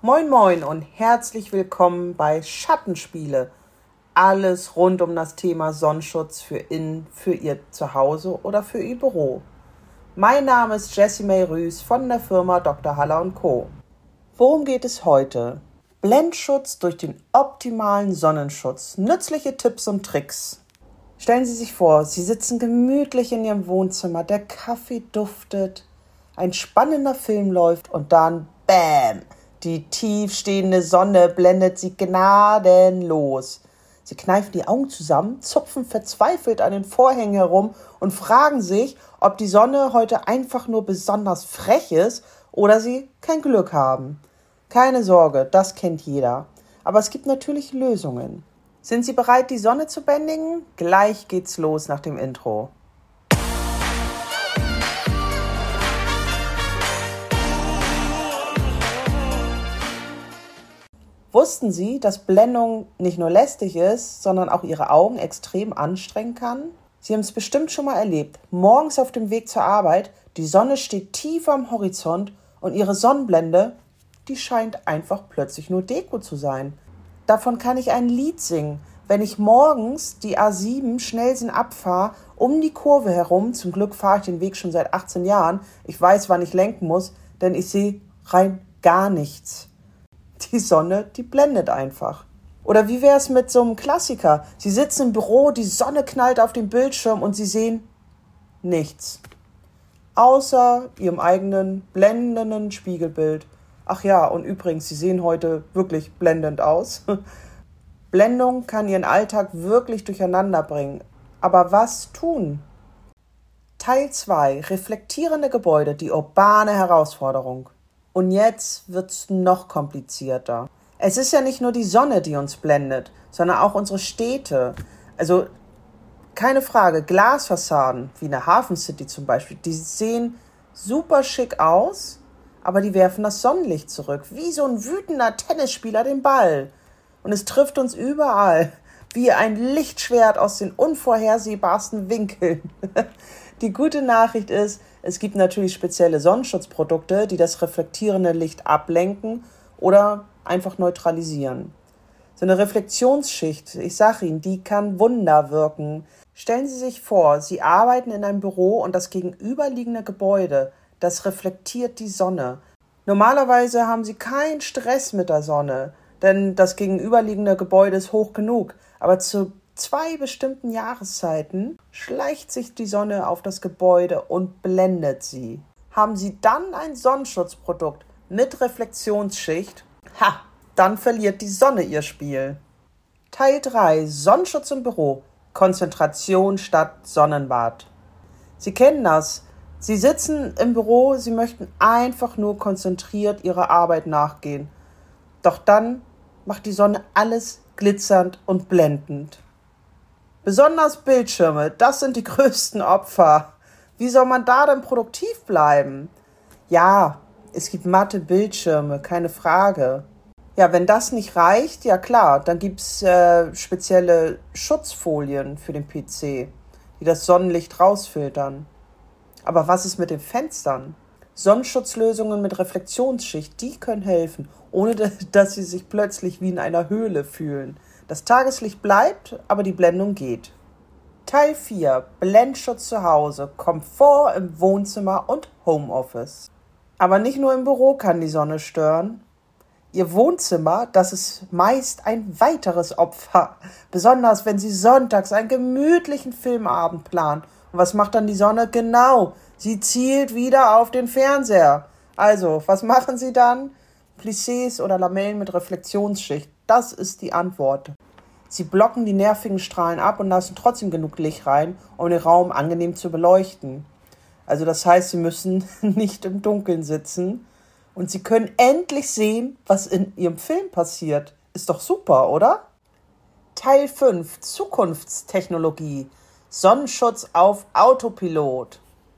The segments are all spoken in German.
Moin Moin und herzlich willkommen bei Schattenspiele. Alles rund um das Thema Sonnenschutz für Ihr Zuhause oder für Ihr Büro. Mein Name ist Jessie May Rüß von der Firma Dr. Haller & Co. Worum geht es heute? Blendschutz durch den optimalen Sonnenschutz. Nützliche Tipps und Tricks. Stellen Sie sich vor, Sie sitzen gemütlich in Ihrem Wohnzimmer, der Kaffee duftet, ein spannender Film läuft und dann BÄM! Die tiefstehende Sonne blendet Sie gnadenlos. Sie kneifen die Augen zusammen, zupfen verzweifelt an den Vorhängen herum und fragen sich, ob die Sonne heute einfach nur besonders frech ist oder Sie kein Glück haben. Keine Sorge, das kennt jeder. Aber es gibt natürlich Lösungen. Sind Sie bereit, die Sonne zu bändigen? Gleich geht's los nach dem Intro. Wussten Sie, dass Blendung nicht nur lästig ist, sondern auch Ihre Augen extrem anstrengen kann? Sie haben es bestimmt schon mal erlebt. Morgens auf dem Weg zur Arbeit, die Sonne steht tief am Horizont und Ihre Sonnenblende, die scheint einfach plötzlich nur Deko zu sein. Davon kann ich ein Lied singen, wenn ich morgens die A7 Schnellsinn abfahre, um die Kurve herum. Zum Glück fahre ich den Weg schon seit 18 Jahren. Ich weiß, wann ich lenken muss, denn ich sehe rein gar nichts. Die Sonne, die blendet einfach. Oder wie wäre es mit so einem Klassiker? Sie sitzen im Büro, die Sonne knallt auf den Bildschirm und Sie sehen nichts. Außer Ihrem eigenen blendenden Spiegelbild. Ach ja, und übrigens, Sie sehen heute wirklich blendend aus. Blendung kann Ihren Alltag wirklich durcheinander bringen. Aber was tun? Teil 2. Reflektierende Gebäude, die urbane Herausforderung. Und jetzt wird's noch komplizierter. Es ist ja nicht nur die Sonne, die uns blendet, sondern auch unsere Städte. Also keine Frage, Glasfassaden, wie in der Hafen City zum Beispiel, die sehen super schick aus, aber die werfen das Sonnenlicht zurück, wie so ein wütender Tennisspieler den Ball. Und es trifft uns überall, wie ein Lichtschwert aus den unvorhersehbarsten Winkeln. Die gute Nachricht ist, es gibt natürlich spezielle Sonnenschutzprodukte, die das reflektierende Licht ablenken oder einfach neutralisieren. So eine Reflexionsschicht, ich sage Ihnen, die kann Wunder wirken. Stellen Sie sich vor, Sie arbeiten in einem Büro und das gegenüberliegende Gebäude, das reflektiert die Sonne. Normalerweise haben Sie keinen Stress mit der Sonne, denn das gegenüberliegende Gebäude ist hoch genug. Aber zu 2 bestimmten Jahreszeiten schleicht sich die Sonne auf das Gebäude und blendet sie. Haben Sie dann ein Sonnenschutzprodukt mit Reflexionsschicht, dann verliert die Sonne ihr Spiel. Teil 3. Sonnenschutz im Büro. Konzentration statt Sonnenbad. Sie kennen das. Sie sitzen im Büro, Sie möchten einfach nur konzentriert Ihrer Arbeit nachgehen. Doch dann macht die Sonne alles glitzernd und blendend. Besonders Bildschirme, das sind die größten Opfer. Wie soll man da denn produktiv bleiben? Ja, es gibt matte Bildschirme, keine Frage. Ja, wenn das nicht reicht, ja klar, dann gibt's spezielle Schutzfolien für den PC, die das Sonnenlicht rausfiltern. Aber was ist mit den Fenstern? Sonnenschutzlösungen mit Reflexionsschicht, die können helfen, ohne dass Sie sich plötzlich wie in einer Höhle fühlen. Das Tageslicht bleibt, aber die Blendung geht. Teil 4. Blendschutz zu Hause, Komfort im Wohnzimmer und Homeoffice. Aber nicht nur im Büro kann die Sonne stören. Ihr Wohnzimmer, das ist meist ein weiteres Opfer. Besonders wenn Sie sonntags einen gemütlichen Filmabend planen. Und was macht dann die Sonne? Genau, sie zielt wieder auf den Fernseher. Also, was machen Sie dann? Plissés oder Lamellen mit Reflexionsschicht. Das ist die Antwort. Sie blocken die nervigen Strahlen ab und lassen trotzdem genug Licht rein, um den Raum angenehm zu beleuchten. Also das heißt, Sie müssen nicht im Dunkeln sitzen und Sie können endlich sehen, was in Ihrem Film passiert. Ist doch super, oder? Teil 5. Zukunftstechnologie. Sonnenschutz auf Autopilot.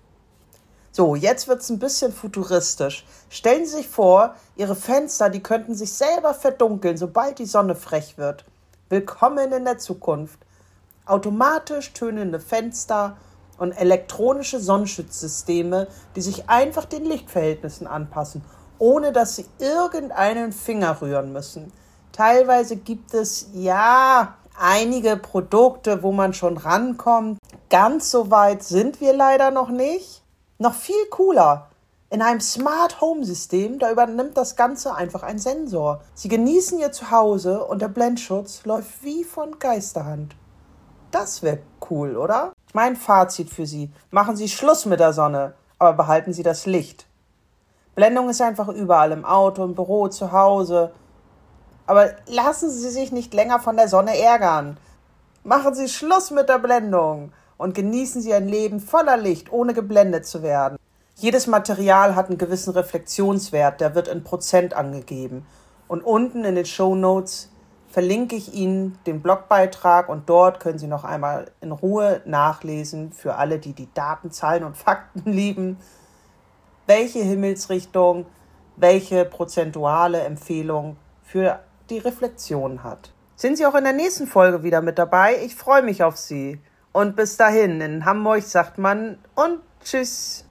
So, jetzt wird's ein bisschen futuristisch. Stellen Sie sich vor, Ihre Fenster, die könnten sich selber verdunkeln, sobald die Sonne frech wird. Willkommen in der Zukunft. Automatisch tönende Fenster und elektronische Sonnenschutzsysteme, die sich einfach den Lichtverhältnissen anpassen. ohne dass sie irgendeinen Finger rühren müssen. Teilweise gibt es einige Produkte, wo man schon rankommt. Ganz so weit sind wir leider noch nicht. Noch viel cooler. In einem Smart Home System, da übernimmt das Ganze einfach ein Sensor. Sie genießen ihr Zuhause und der Blendschutz läuft wie von Geisterhand. Das wäre cool, oder? Mein Fazit für Sie: Machen Sie Schluss mit der Sonne, aber behalten Sie das Licht. Blendung ist einfach überall, im Auto, im Büro, zu Hause. Aber lassen Sie sich nicht länger von der Sonne ärgern. Machen Sie Schluss mit der Blendung und genießen Sie ein Leben voller Licht, ohne geblendet zu werden. Jedes Material hat einen gewissen Reflexionswert, der wird in Prozent angegeben. Und unten in den Shownotes verlinke ich Ihnen den Blogbeitrag und dort können Sie noch einmal in Ruhe nachlesen, für alle, die die Daten, Zahlen und Fakten lieben, welche Himmelsrichtung, welche prozentuale Empfehlung für die Reflexion hat. Sind Sie auch in der nächsten Folge wieder mit dabei? Ich freue mich auf Sie. Und bis dahin, in Hamburg sagt man und tschüss.